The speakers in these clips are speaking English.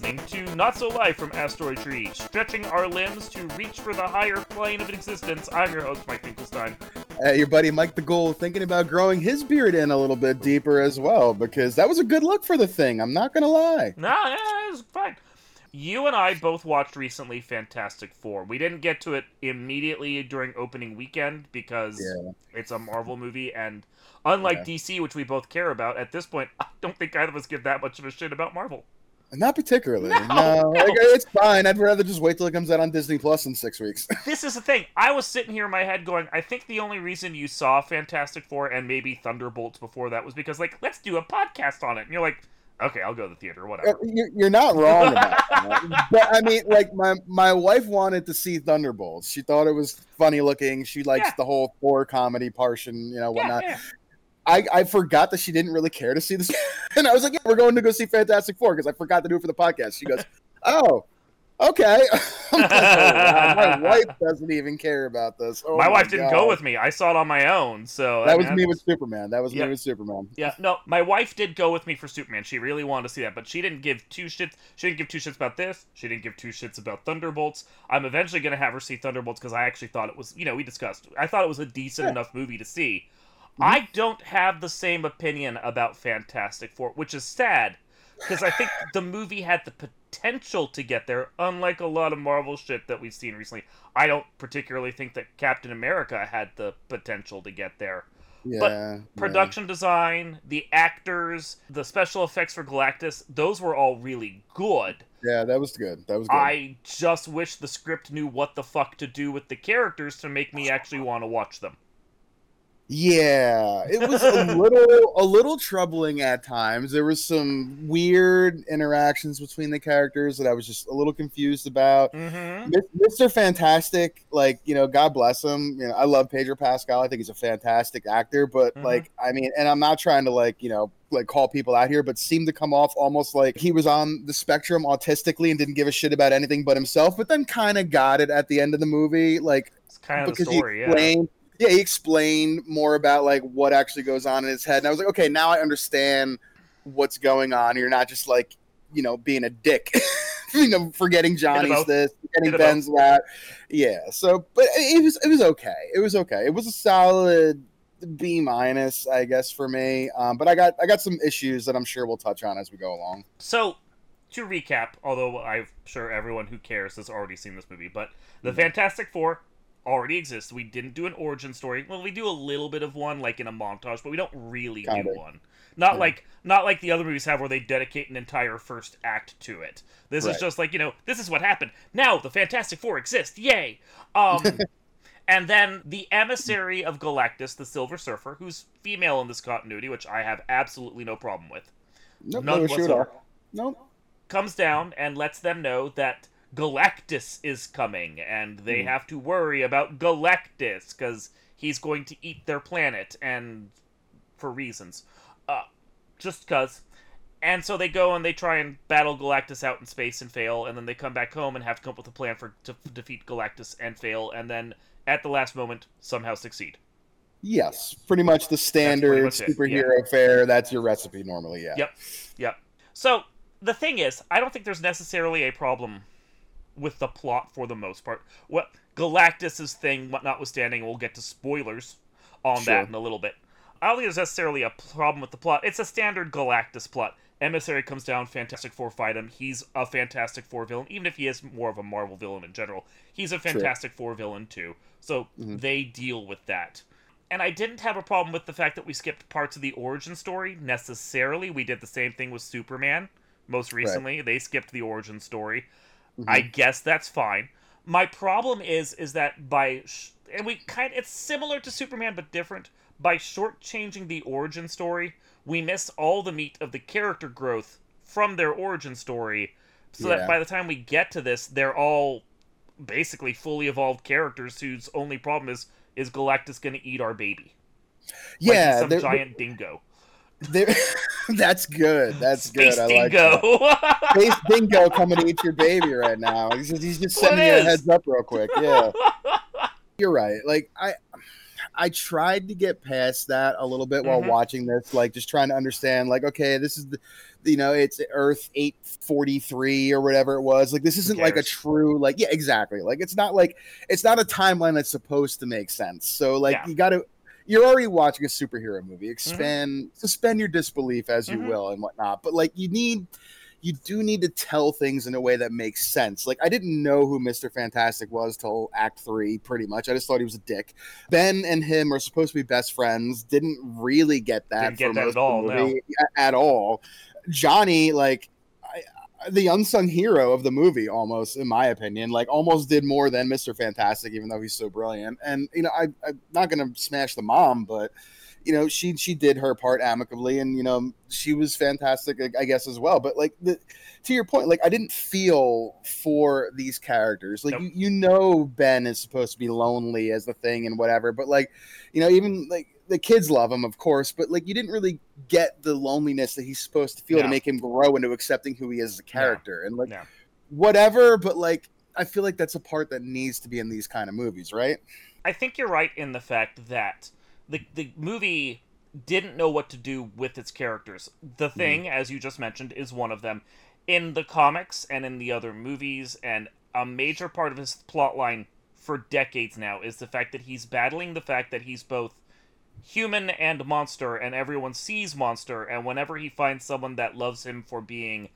listening to Not So Live from Asteroid Tree, stretching our limbs to reach for the higher plane of existence. I'm your host, Mike Finkelstein. Your buddy Mike the Ghoul thinking about growing his beard in a little bit deeper as well, because that was a good look for the thing, I'm not gonna lie. Yeah, it's fine. You and I both watched recently Fantastic Four. We didn't get to it immediately during opening weekend because it's a Marvel movie, and unlike DC, which we both care about, at this point, I don't think either of us give that much of a shit about Marvel. Not particularly. No. Like, it's fine. I'd rather just wait till it comes out on Disney Plus in 6 weeks. This is the thing. I was sitting here in my head going, I think the only reason you saw Fantastic Four and maybe Thunderbolts before that was because, like, let's do a podcast on it. And you're like, okay, I'll go to the theater, whatever. You're not wrong about that. But, I mean, like, my wife wanted to see Thunderbolts. She thought it was funny looking. She likes the whole Thor comedy portion, whatnot. Yeah. I forgot that she didn't really care to see this. And I was like, we're going to go see Fantastic Four because I forgot to do it for the podcast. She goes, oh, okay. I'm like, wow, my wife doesn't even care about this. Oh, my wife didn't go with me. I saw it on my own. So that was me with Superman. Me with Superman. Yeah, no, my wife did go with me for Superman. She really wanted to see that, but she didn't give two shits. She didn't give two shits about this. She didn't give two shits about Thunderbolts. I'm eventually going to have her see Thunderbolts because I actually thought it was, we discussed. I thought it was a decent enough movie to see. I don't have the same opinion about Fantastic Four, which is sad, because I think the movie had the potential to get there, unlike a lot of Marvel shit that we've seen recently. I don't particularly think that Captain America had the potential to get there. Yeah, but production design, the actors, the special effects for Galactus, those were all really good. Yeah, that was good. I just wish the script knew what the fuck to do with the characters to make me actually want to watch them. Yeah, it was a little troubling at times. There was some weird interactions between the characters that I was just a little confused about. Mm-hmm. Mr. Fantastic, God bless him. I love Pedro Pascal. I think he's a fantastic actor, but and I'm not trying to call people out here, but seemed to come off almost like he was on the spectrum autistically and didn't give a shit about anything but himself, but then kind of got it at the end of the movie. It's kind of the story, Yeah, he explained more about what actually goes on in his head, and I was like, okay, now I understand what's going on. You're not just being a dick, forgetting Johnny's this, forgetting Ben's that. Yeah, so but it was okay. It was okay. It was a solid B-, I guess, for me. But I got some issues that I'm sure we'll touch on as we go along. So, to recap, although I'm sure everyone who cares has already seen this movie, but the Fantastic Four already exists. We didn't do an origin story. Well, we do a little bit of one, in a montage, but we don't really do one. Not like the other movies have, where they dedicate an entire first act to it. This is just this is what happened. Now the Fantastic Four exist. Yay! And then the emissary of Galactus, the Silver Surfer, who's female in this continuity, which I have absolutely no problem with. Nope, none whatsoever. Nope. Comes down and lets them know that Galactus is coming, and they have to worry about Galactus, because he's going to eat their planet, and for reasons. Just because. And so they go and they try and battle Galactus out in space and fail, and then they come back home and have to come up with a plan to defeat Galactus and fail, and then, at the last moment, somehow succeed. Yes, pretty much the standard superhero fare. That's your recipe normally, yeah. Yep. So, the thing is, I don't think there's necessarily a problem with the plot for the most part. What Galactus's thing, notwithstanding, we'll get to spoilers on that in a little bit. I don't think there's necessarily a problem with the plot. It's a standard Galactus plot. Emissary comes down, Fantastic Four fight him. He's a Fantastic Four villain, even if he is more of a Marvel villain in general. He's a Fantastic Four villain too. So they deal with that. And I didn't have a problem with the fact that we skipped parts of the origin story, necessarily. We did the same thing with Superman, most recently. Right. They skipped the origin story. I guess that's fine. My problem is that it's similar to Superman but different. By shortchanging the origin story, we miss all the meat of the character growth from their origin story, so that by the time we get to this, they're all basically fully evolved characters whose only problem is Galactus going to eat our baby? Yeah, like he's some giant dingo. That's good. That's Space good. Dingo. That. Space Dingo coming to eat your baby right now. He's just sending you a heads up real quick. Yeah, you're right. I tried to get past that a little bit while Mm-hmm. watching this, like just trying to understand, like, okay, this is the, it's Earth 843 or whatever it was. Like, this isn't like a true, like, yeah, exactly. Like, it's not a timeline that's supposed to make sense. So, like, Yeah. you're already watching a superhero movie. Suspend your disbelief as you will and whatnot. But like, you do need to tell things in a way that makes sense. Like, I didn't know who Mr. Fantastic was till Act 3, pretty much. I just thought he was a dick. Ben and him are supposed to be best friends. Didn't really get that for most of the movie at all. Johnny, like, the unsung hero of the movie, almost, in my opinion, like, almost did more than Mr. Fantastic, even though he's so brilliant. And, I'm not going to smash the mom, but she did her part amicably, and she was fantastic, I guess, as well. But like, to your point, like, I didn't feel for these characters. Like, nope. Ben is supposed to be lonely as the thing and whatever, but like, even like the kids love him, of course, but like, you didn't really get the loneliness that he's supposed to feel to make him grow into accepting who he is as a character. And like, whatever, but like, I feel like that's a part that needs to be in these kind of movies, right? I think you're right in the fact that the movie didn't know what to do with its characters. The Thing, as you just mentioned, is one of them. In the comics and in the other movies, and a major part of his plotline for decades now is the fact that he's battling the fact that he's both human and monster, and everyone sees monster, and whenever he finds someone that loves him for being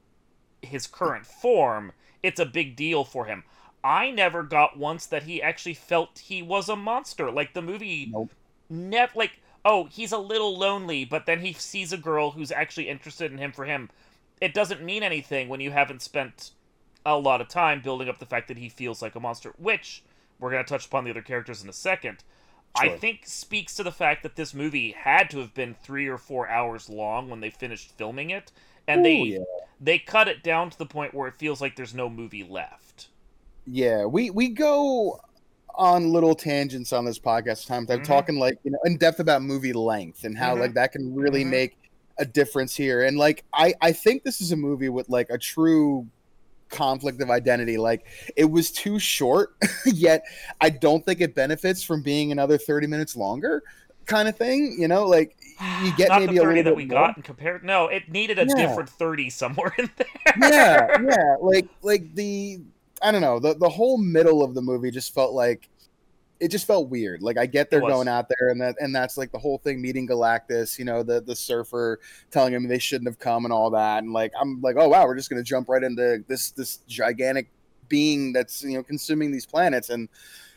his current form, it's a big deal for him. I never got once that he actually felt he was a monster. Like, the movie like, oh, he's a little lonely, but then he sees a girl who's actually interested in him for him. It doesn't mean anything when you haven't spent a lot of time building up the fact that he feels like a monster, which we're going to touch upon the other characters in a second. Sure. I think speaks to the fact that this movie had to have been 3 or 4 hours long when they finished filming it, and they cut it down to the point where it feels like there's no movie left. Yeah, we go on little tangents on this podcast time. I'm talking, like, in depth about movie length and how like that can really make a difference here. And like, I think this is a movie with like a true conflict of identity. Like, it was too short, yet I don't think it benefits from being another 30 minutes longer, kind of thing. Like, you get not maybe the 30 a little that bit we more. got and compared. No, it needed a different 30 somewhere in there. Yeah. Like the, I don't know, the whole middle of the movie just felt like, it just felt weird. Like, I get they're going out there, and that's like the whole thing, meeting Galactus, the surfer telling him they shouldn't have come and all that. And like, I'm like, oh wow, we're just going to jump right into this gigantic being that's, consuming these planets. And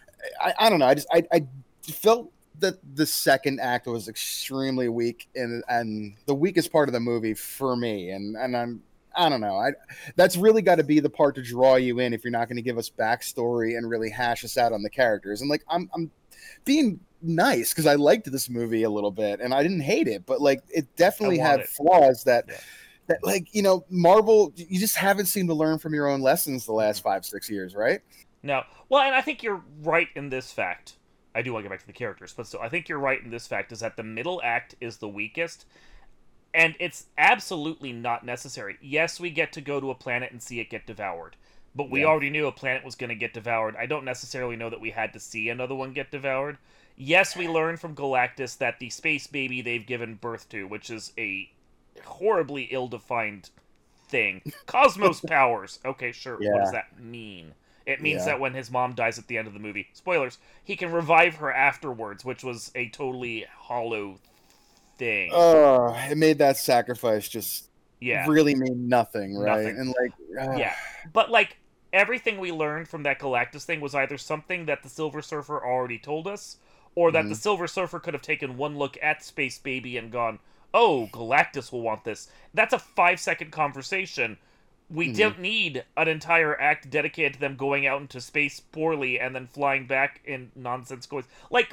I don't know. I felt that the second act was extremely weak, and the weakest part of the movie for me. And I don't know. That's really got to be the part to draw you in if you're not going to give us backstory and really hash us out on the characters. And like, I'm being nice because I liked this movie a little bit and I didn't hate it, but like, it definitely had flaws that like, Marvel, you just haven't seemed to learn from your own lessons the last 5-6 years, right? No. Well, and I think you're right in this fact. I do want to get back to the characters, but still, I think you're right in this fact is that the middle act is the weakest. And it's absolutely not necessary. Yes, we get to go to a planet and see it get devoured. But we already knew a planet was going to get devoured. I don't necessarily know that we had to see another one get devoured. Yes, we learned from Galactus that the space baby they've given birth to, which is a horribly ill-defined thing. Cosmos powers. Okay, sure. What does that mean? It means that when his mom dies at the end of the movie, spoilers, he can revive her afterwards, which was a totally hollow thing. It made that sacrifice just really mean nothing, right? Nothing. And like, but like, everything we learned from that Galactus thing was either something that the Silver Surfer already told us, or that the Silver Surfer could have taken one look at Space Baby and gone, oh, Galactus will want this. That's a 5-second conversation. We don't need an entire act dedicated to them going out into space poorly and then flying back in nonsense goes. Like,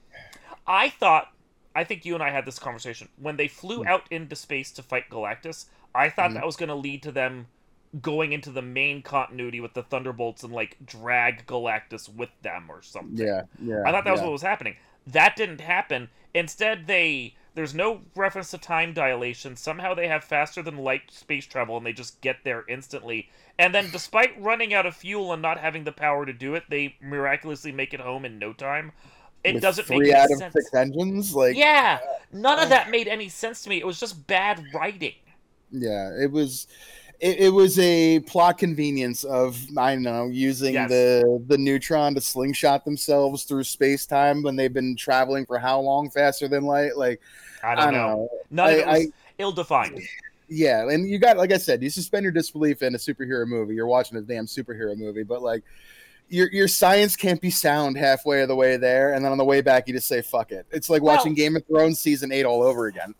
I think you and I had this conversation. When they flew out into space to fight Galactus, I thought that was going to lead to them going into the main continuity with the Thunderbolts and, like, drag Galactus with them or something. I thought that was what was happening. That didn't happen. Instead, there's no reference to time dilation. Somehow they have faster-than-light space travel, and they just get there instantly. And then, despite running out of fuel and not having the power to do it, they miraculously make it home in no time. It with doesn't make 3 any out of sense. 6 engines. Like, Yeah, none of that made any sense to me. It was just bad writing. yeah, it was a plot convenience of, I don't know, using Yes. the neutron to slingshot themselves through space time when they've been traveling for how long faster than light. Like, I I don't don't know. know. None of it was ill-defined. Yeah, and you got, like I said, you suspend your disbelief in a superhero movie. You're watching a damn superhero movie, but like your science can't be sound halfway of the way there, and then on the way back you just say fuck it. It's like watching Well, Game of Thrones season 8 all over again.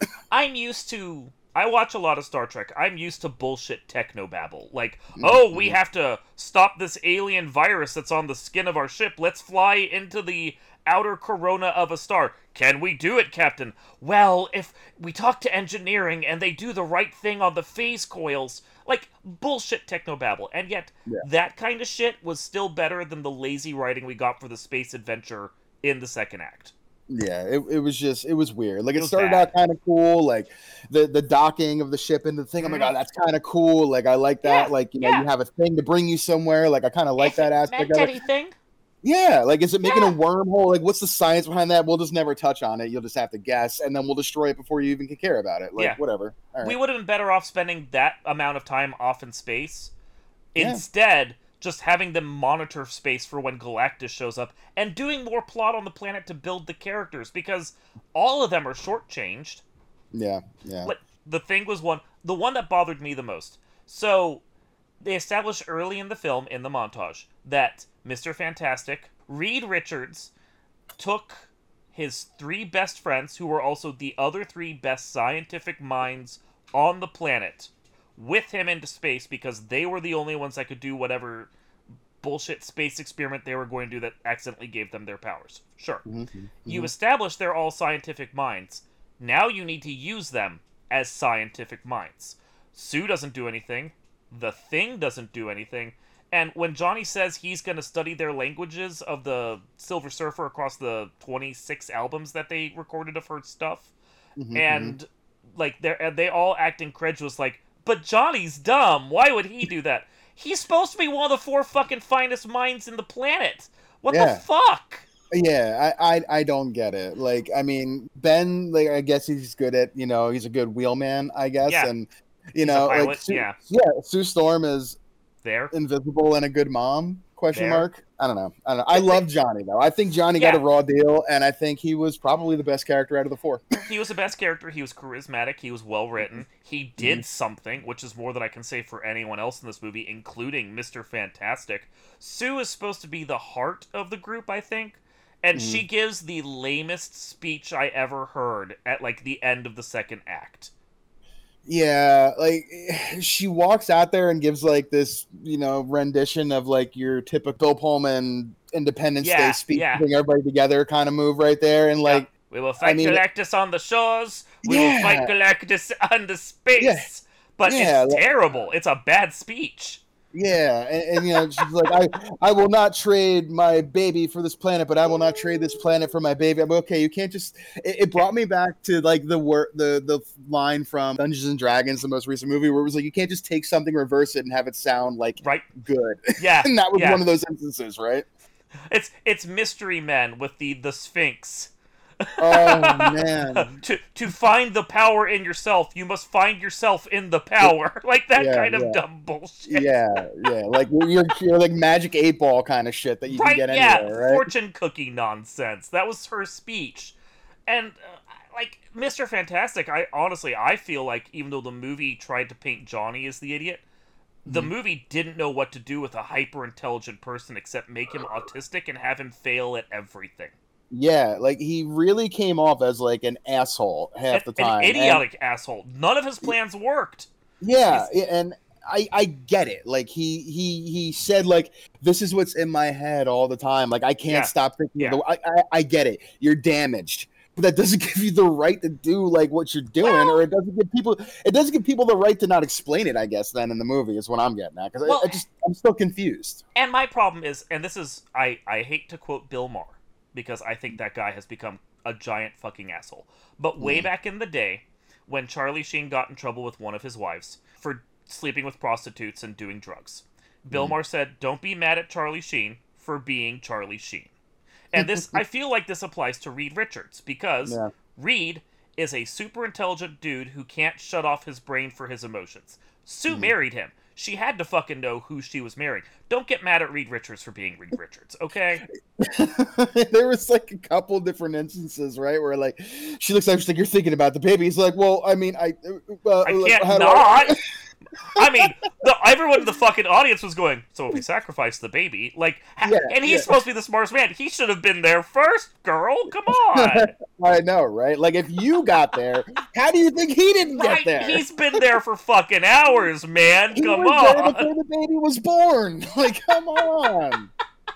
I watch a lot of Star Trek. I'm used to bullshit technobabble. Like, oh, we Mhm. have to stop this alien virus that's on the skin of our ship. Let's fly into the outer corona of a star. Can we do it, Captain? Well, if we talk to engineering and they do the right thing on the phase coils. Like, bullshit technobabble. And yet, Yeah. that kind of shit was still better than the lazy writing we got for the space adventure in the second act. Yeah, it was just, it was weird. Like, It it was started bad. out kind of cool, like the docking of the ship into the thing. I'm like, oh, that's kind of cool. Like, I like Yeah, that. Like, yeah. you have a thing to bring you somewhere. Like, I kind of like If that it aspect meant of it. anything. Yeah, like, is it making a Yeah. wormhole? Like, what's the science behind that? We'll just never touch on it. You'll just have to guess, and then we'll destroy it before you even can care about it. Like, Yeah. whatever. All We right. would have been better off spending that amount of time off in space. Yeah. Instead, just having them monitor space for when Galactus shows up and doing more plot on the planet to build the characters because all of them are shortchanged. Yeah. Yeah. Like, the thing was the one that bothered me the most. So, they established early in the film, in the montage, that Mr. Fantastic, Reed Richards, took his 3 best friends, who were also the other 3 best scientific minds on the planet, with him into space because they were the only ones that could do whatever bullshit space experiment they were going to do that accidentally gave them their powers. Sure. Mm-hmm. You establish they're all scientific minds. Now you need to use them as scientific minds. Sue doesn't do anything. The Thing doesn't do anything. And when Johnny says he's going to study their languages of the Silver Surfer across the 26 albums that they recorded of her stuff, Mm-hmm. and like they all act incredulous, like, but Johnny's dumb. Why would he do that? He's supposed to be one of the 4 fucking finest minds in the planet. What the Yeah. fuck? Yeah, I don't get it. Like, I mean, Ben, like, I guess he's good at, he's a good wheelman, I guess, Yeah. and He's a like, pilot, yeah. Sue Storm is There. invisible and a good mom? Question There. mark. I don't know. I love Johnny though. I think Johnny got a raw deal, and I think he was probably the best character out of the 4. He was the best character. He was charismatic. He was well written. He did something, which is more than I can say for anyone else in this movie, including Mr. Fantastic. Sue is supposed to be the heart of the group, I think, and she gives the lamest speech I ever heard at like the end of the second act. Yeah, like, she walks out there and gives like this, rendition of like your typical Pullman Independence Day speech, bring everybody together kind of move right there, and like, we will fight Galactus on the shores. We will fight Galactus on the space. But it's terrible. It's a bad speech. Yeah, and she's like, I will not trade my baby for this planet, but I will not trade this planet for my baby. I'm okay. You can't just. It brought me back to like the line from Dungeons and Dragons, the most recent movie, where it was like, you can't just take something, reverse it, and have it sound like good. Yeah, and that was one of those instances, right? It's Mystery Men with the Sphinx. Oh man! to find the power in yourself, you must find yourself in the power. Like that kind of dumb bullshit. Yeah. Like you're like Magic 8-Ball kind of shit that you can get anywhere, right? Fortune cookie nonsense. That was her speech, and like Mr. Fantastic. I feel like even though the movie tried to paint Johnny as the idiot, the movie didn't know what to do with a hyper intelligent person except make him autistic and have him fail at everything. Yeah, like he really came off as like an asshole half the time. An idiotic asshole. None of his plans worked. Yeah, and I get it. Like he said like, this is what's in my head all the time. Like I can't stop thinking. I get it. You're damaged, but that doesn't give you the right to do like what you're doing, or it doesn't give people the right to not explain it. I guess then in the movie is what I'm getting at, because I'm still confused. And my problem is, and this is I hate to quote Bill Maher, because I think that guy has become a giant fucking asshole. But way back in the day, when Charlie Sheen got in trouble with one of his wives for sleeping with prostitutes and doing drugs, Bill Maher said, don't be mad at Charlie Sheen for being Charlie Sheen. And this, I feel like this applies to Reed Richards, because Yeah. Reed is a super intelligent dude who can't shut off his brain for his emotions. Sue Mhm. married him. She had to fucking know who she was marrying. Don't get mad at Reed Richards for being Reed Richards, okay? There was like a couple different instances, right, where like she looks like she's like, "You're thinking about the baby." He's like, "Well, I mean, I like, can't how do not. I mean, everyone in the fucking audience was going, so if we sacrifice the baby, like, Yeah, and he's yeah. supposed to be the smartest man. He should have been there first, girl. Come on. I know, right? Like, if you got there, how do you think he didn't get Right? there? He's been there for fucking hours, man. He Come was there on. before the baby was born. Like, come on.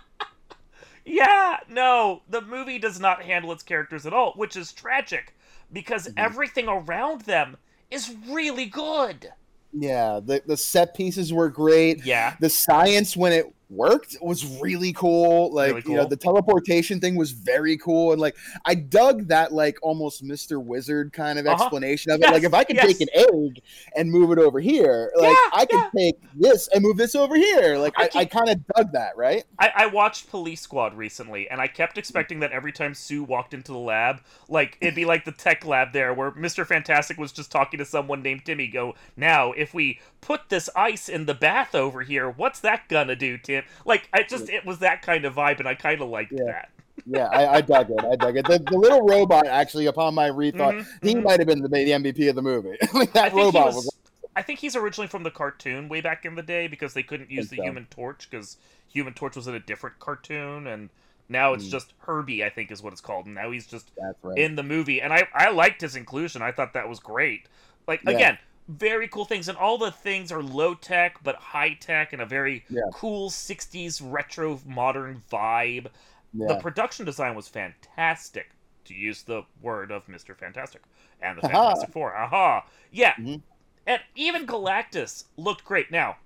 Yeah, no, the movie does not handle its characters at all, which is tragic, because everything around them is really good. Yeah, the set pieces were great. Yeah. The science, when it worked, was really cool. Like, Really cool. you know, the teleportation thing was very cool. And like, I dug that like almost Mr. Wizard kind of explanation of it. Yes, Like, if I could take an egg and move it over here, like I could take this and move this over here. Like, I kind of dug that, right? I watched Police Squad recently, and I kept expecting that every time Sue walked into the lab, like, it'd be like the tech lab there, where Mr. Fantastic was just talking to someone named Timmy, go, now, if we put this ice in the bath over here, what's that gonna do, Tim? Like, it was that kind of vibe, and I kind of liked that. Yeah, I dug it. I dug it. The little robot, actually, upon my rethought, he might have been the MVP of the movie. Like, that robot was... I think he's originally from the cartoon way back in the day, because they couldn't use the so. Human Torch, because Human Torch was in a different cartoon, and now it's just Herbie, I think is what it's called, and now he's just in the movie. And I liked his inclusion. I thought that was great. Like, again, very cool things, and all the things are low-tech, but high-tech, and a very cool 60s retro modern vibe. The production design was fantastic, to use the word of Mr. Fantastic, and the Fantastic Four. Aha! Yeah, and even Galactus looked great. Now,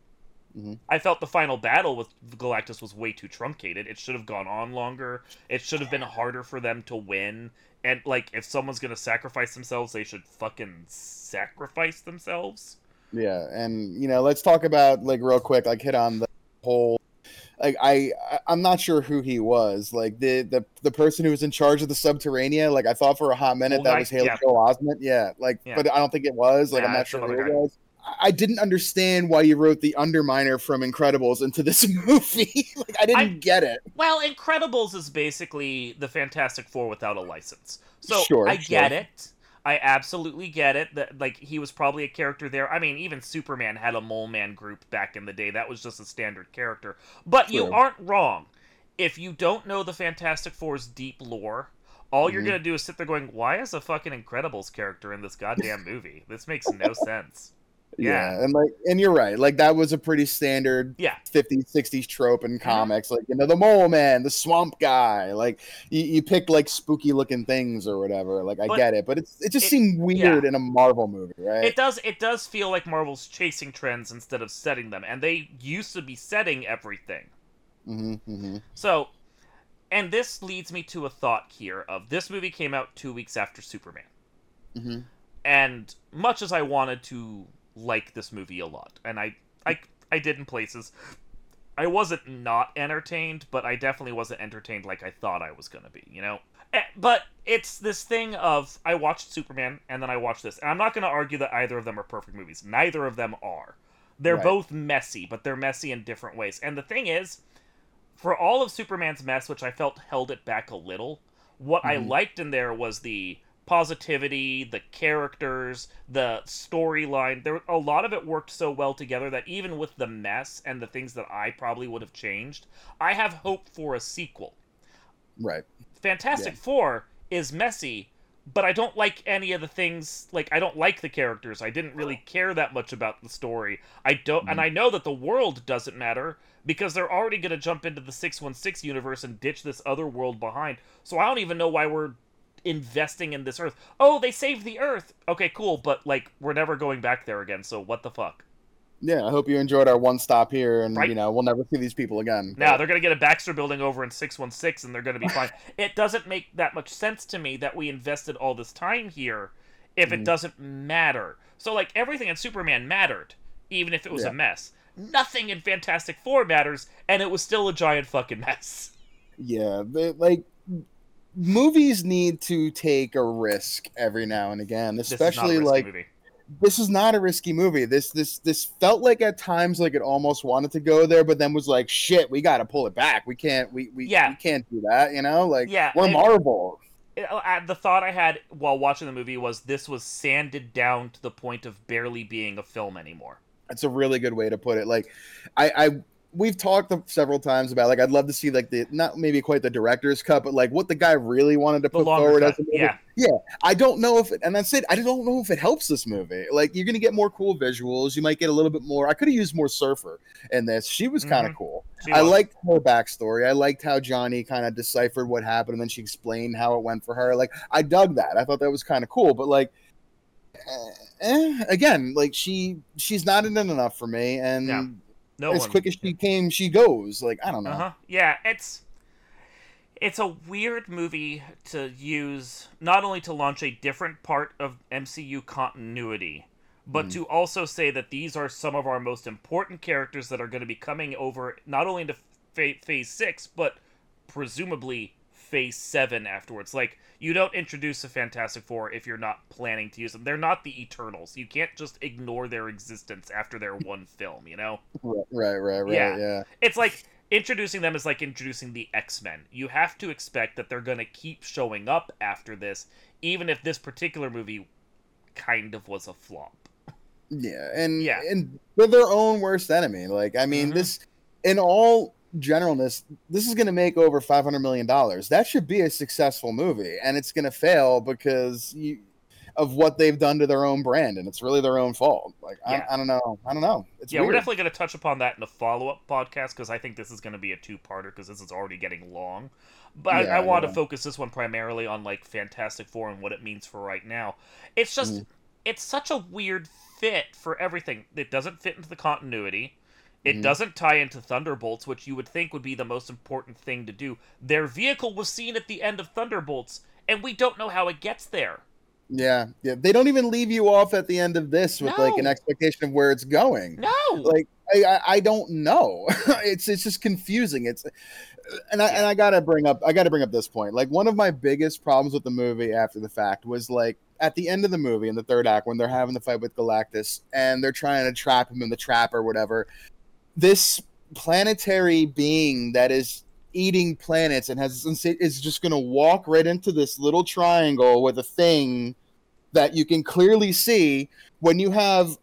I felt the final battle with Galactus was way too truncated. It should have gone on longer. It should have been harder for them to win. And, like, if someone's gonna sacrifice themselves, they should fucking sacrifice themselves. Yeah, and, you know, let's talk about, like, real quick, like, hit on the whole... Like, I'm not sure who he was. Like, the person who was in charge of the Subterranea, like, I thought for a hot minute that was Haley Joel Osment. Yeah, like, but I don't think it was. Like, I'm not sure who it was. I didn't understand why you wrote the Underminer from Incredibles into this movie. Like, I didn't get it. Well, Incredibles is basically the Fantastic Four without a license. So, I get it. I absolutely get it. That, like, he was probably a character there. I mean, even Superman had a Mole Man group back in the day. That was just a standard character. But you aren't wrong. If you don't know the Fantastic Four's deep lore, all you're going to do is sit there going, why is a fucking Incredibles character in this goddamn movie? This makes no sense. Yeah, and you're right. Like, that was a pretty standard 50s, 60s trope in comics. Like, you know, the Mole Man, the Swamp Guy. Like, you pick, like, spooky looking things or whatever. Like, I get it, but it just seemed weird in a Marvel movie, right? It does feel like Marvel's chasing trends instead of setting them, and they used to be setting everything. So, and this leads me to a thought here of this movie came out 2 weeks after Superman. And much as I wanted to like this movie a lot, and I did in places, I wasn't not entertained, but I definitely wasn't entertained like I thought I was gonna be, you know? But it's this thing of, I watched Superman, and then I watched this, and I'm not gonna argue that either of them are perfect movies. Neither of them are. They're both messy, but they're messy in different ways. And the thing is, for all of Superman's mess, which I felt held it back a little, what I liked in there was the positivity, the characters, the storyline. There, a lot of it worked so well together that even with the mess and the things that I probably would have changed, I have hope for a sequel. Right. Fantastic Four is messy, but I don't like any of the things. Like, I don't like the characters. I didn't really care that much about the story. I don't, and I know that the world doesn't matter because they're already going to jump into the 616 universe and ditch this other world behind. So I don't even know why we're investing in this Earth. Oh, they saved the Earth. Okay, cool, but, like, we're never going back there again, so what the fuck? Yeah, I hope you enjoyed our one stop here, and, you know, we'll never see these people again. Now, they're going to get a Baxter building over in 616, and they're going to be fine. It doesn't make that much sense to me that we invested all this time here if it doesn't matter. So, like, everything in Superman mattered, even if it was a mess. Nothing in Fantastic Four matters, and it was still a giant fucking mess. Yeah, like, movies need to take a risk every now and again, especially like movie. This is not a risky movie. This felt like at times like it almost wanted to go there, but then was like, shit, we got to pull it back. We can't we can't do that, you know? Like we're Marvel. The thought I had while watching the movie was this was sanded down to the point of barely being a film anymore. That's a really good way to put it. Like we've talked several times about, like, I'd love to see like the, not maybe quite the director's cut, but like what the guy really wanted to put forward as a movie. Yeah. I don't know if it, and that's it. I don't know if it helps this movie. Like, you're gonna get more cool visuals. You might get a little bit more. I could have used more Surfer in this. She was kind of cool. I liked her backstory. I liked how Johnny kind of deciphered what happened and then she explained how it went for her. Like, I dug that. I thought that was kind of cool. But like, again, like she's not in it enough for me. And as quick as she came, she goes. Like, I don't know. Yeah, it's a weird movie to use, not only to launch a different part of MCU continuity, but to also say that these are some of our most important characters that are going to be coming over, not only into Phase 6, but presumably Phase 7 afterwards. Like, you don't introduce the Fantastic Four if you're not planning to use them. They're not the Eternals. You can't just ignore their existence after their one film, you know? Right, yeah. It's like, introducing them is like introducing the X-Men. You have to expect that they're going to keep showing up after this, even if this particular movie kind of was a flop. Yeah, and they're their own worst enemy. Like, I mean, this, in all generalness, this is going to make over $500 million. That should be a successful movie, and it's going to fail because of what they've done to their own brand, and it's really their own fault. Like, I don't know. It's weird. We're definitely going to touch upon that in a follow-up podcast, because I think this is going to be a two-parter, because this is already getting long. But I want to focus this one primarily on, like, Fantastic Four and what it means for right now. It's just, it's such a weird fit for everything. It doesn't fit into the continuity. It doesn't tie into Thunderbolts, which you would think would be the most important thing to do. Their vehicle was seen at the end of Thunderbolts, and we don't know how it gets there. Yeah. They don't even leave you off at the end of this with like an expectation of where it's going. No. Like, I don't know. It's just confusing. I gotta bring up this point. Like, one of my biggest problems with the movie after the fact was, like, at the end of the movie in the third act when they're having the fight with Galactus and they're trying to trap him in the trap or whatever. This planetary being that is eating planets and is just going to walk right into this little triangle with a thing that you can clearly see when you have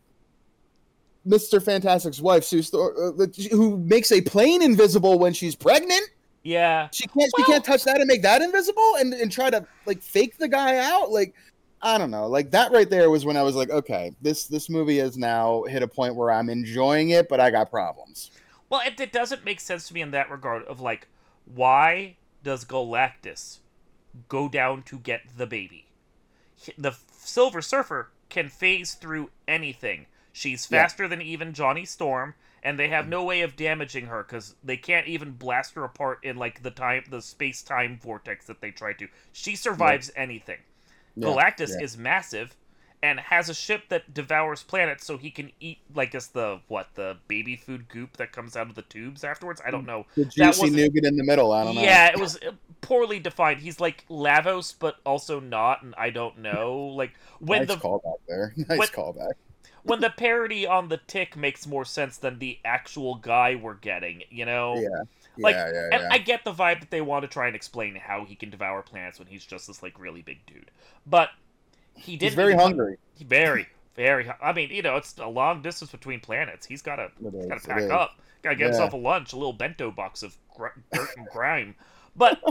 Mr. Fantastic's wife, who makes a plane invisible when she's pregnant. Yeah. She can't touch that and make that invisible and try to, like, fake the guy out. Like, I don't know. Like, that right there was when I was like, okay, this movie has now hit a point where I'm enjoying it, but I got problems. Well, it doesn't make sense to me in that regard of, like, why does Galactus go down to get the baby? The Silver Surfer can phase through anything. She's faster than even Johnny Storm, and they have no way of damaging her because they can't even blast her apart in, like, the space-time vortex that they try to. She survives anything. Galactus is massive and has a ship that devours planets so he can eat, like, the baby food goop that comes out of the tubes afterwards? I don't know. The juicy nougat in the middle, I don't know. Yeah, it was poorly defined. He's like Lavos, but also not, and I don't know. Like, when nice callback there. Nice callback. When the parody on the Tick makes more sense than the actual guy we're getting, you know? And I get the vibe that they want to try and explain how he can devour planets when he's just this, like, really big dude. But he's very hungry. Very, very. I mean, you know, it's a long distance between planets. He's got to pack up. Got to get himself a lunch, a little bento box of dirt and grime. But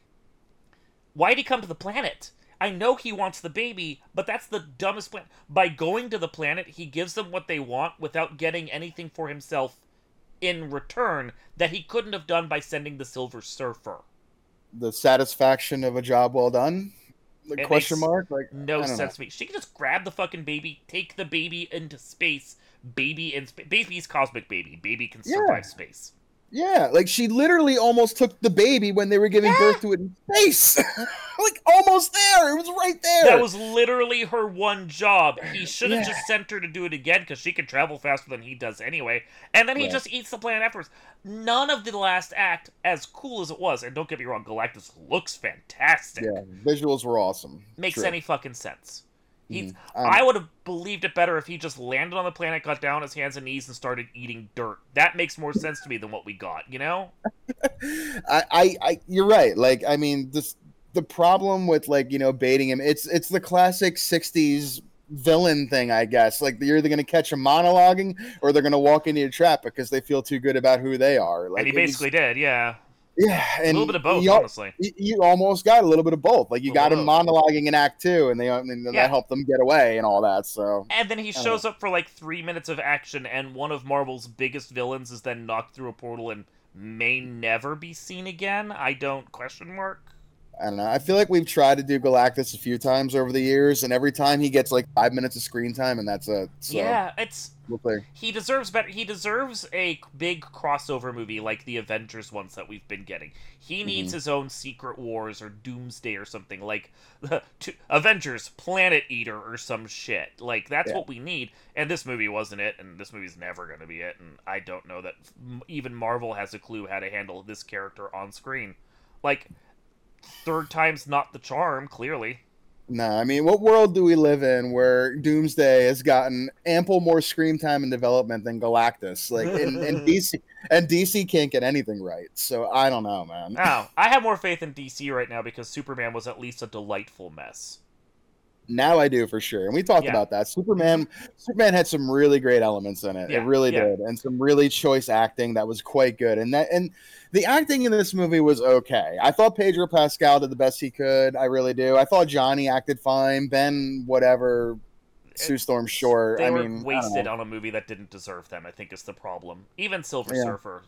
why'd he come to the planet? I know he wants the baby, but that's the dumbest plan. By going to the planet, he gives them what they want without getting anything for himself in return that he couldn't have done by sending the Silver Surfer. The satisfaction of a job well done? Like, question mark? Like, no sense to me. She can just grab the fucking baby, take the baby into space. Baby's cosmic baby. Baby can survive space. Yeah, like she literally almost took the baby when they were giving birth to it in space. Like almost there. It was right That there. was literally her one job. He should have Yeah. just sent her to do it again because she can travel faster than he does anyway. And then he Yeah. just eats the planet afterwards. None of the last act, as cool as it was, and don't get me wrong, Galactus looks fantastic. Yeah. Visuals were awesome. Makes True. any fucking sense. He, Mhm. I would have believed it better if he just landed on the planet, got down on his hands and knees, and started eating dirt. That makes more sense to me than what we got, you know? You're right. Like, I mean, the problem with like baiting him. It's the classic '60s villain thing, I guess. Like you're either gonna catch him monologuing or they're gonna walk into your trap because they feel too good about who they are. Like And he basically did, yeah. yeah, A and little bit of both, you, honestly. you almost got a little bit of both. Like you got him both. monologuing in Act 2, and that helped them get away and all that. So And then he shows up for like 3 minutes of action, and one of Marvel's biggest villains is then knocked through a portal and may never be seen again. I don't question mark. I don't know. I feel like we've tried to do Galactus a few times over the years, and every time he gets like 5 minutes of screen time, and that's it. So, Yeah, it's we'll see. he deserves better. He deserves a big crossover movie like the Avengers ones that we've been getting. He needs his own Secret Wars or Doomsday or something like Avengers Planet Eater or some shit. Like that's what we need. And this movie wasn't it, and this movie's never going to be it. And I don't know that even Marvel has a clue how to handle this character on screen. Like third time's not the charm, clearly. No, I mean, what world do we live in where Doomsday has gotten ample more screen time and development than Galactus? Like, and DC can't get anything right. So I don't know, man. Oh, I have more faith in DC right now because Superman was at least a delightful mess. Now I do for sure, and we talked about that. Superman had some really great elements in it. It really did, and some really choice acting that was quite good. And the acting in this movie was okay. I thought Pedro Pascal did the best he could. I really do. I thought Johnny acted fine. Ben, whatever. Sue Storm, sure. They were wasted on a movie that didn't deserve them. I think is the problem. Even Silver Surfer,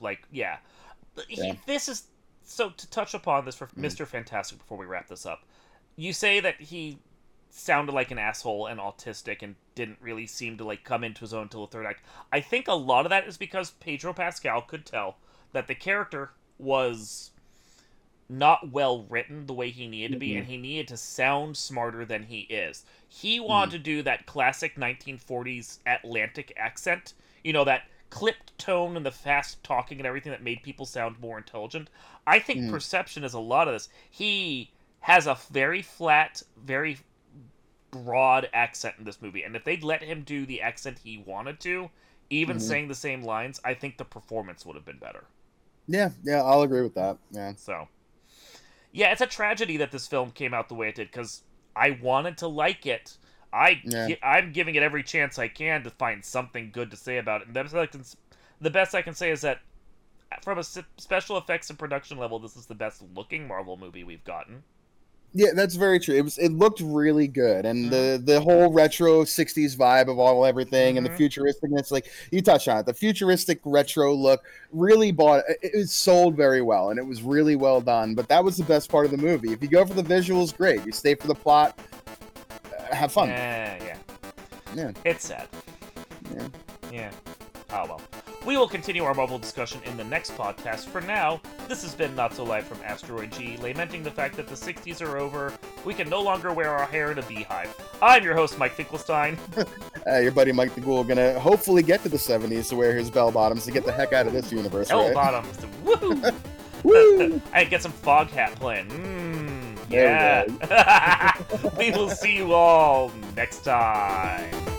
this is so. To touch upon this for Mr. Fantastic before we wrap this up, you say that he sounded like an asshole and autistic and didn't really seem to like come into his own until the third act. I think a lot of that is because Pedro Pascal could tell that the character was not well written the way he needed to be, and he needed to sound smarter than he is. He wanted to do that classic 1940s Atlantic accent, that clipped tone and the fast talking and everything that made people sound more intelligent. I think Perception is a lot of this. He has a very flat, very broad accent in this movie, and if they'd let him do the accent he wanted to, even saying the same lines, I think the performance would have been better. Yeah, I'll agree with that. Yeah. So, yeah, it's a tragedy that this film came out the way it did, because I wanted to like it. I'm giving it every chance I can to find something good to say about it, and the best I can say is that from a special effects and production level, this is the best looking Marvel movie we've gotten. Yeah, that's very true. It looked really good, and the whole retro '60s vibe of everything, and the futuristicness, like you touched on it, the futuristic retro look really it sold very well, and it was really well done. But that was the best part of the movie. If you go for the visuals, great. You stay for the plot, have fun. Yeah. It's sad. Yeah. Oh well. We will continue our Marvel discussion in the next podcast. For now, this has been Not So Live from Asteroid G, lamenting the fact that the 60s are over. We can no longer wear our hair in a beehive. I'm your host, Mike Finkelstein. Your buddy Mike the Ghoul gonna hopefully get to the 70s to wear his bell bottoms to get the heck out of this universe. Bell bottoms. Woohoo! Woo! I get some fog hat playing. Yeah. We will see you all next time.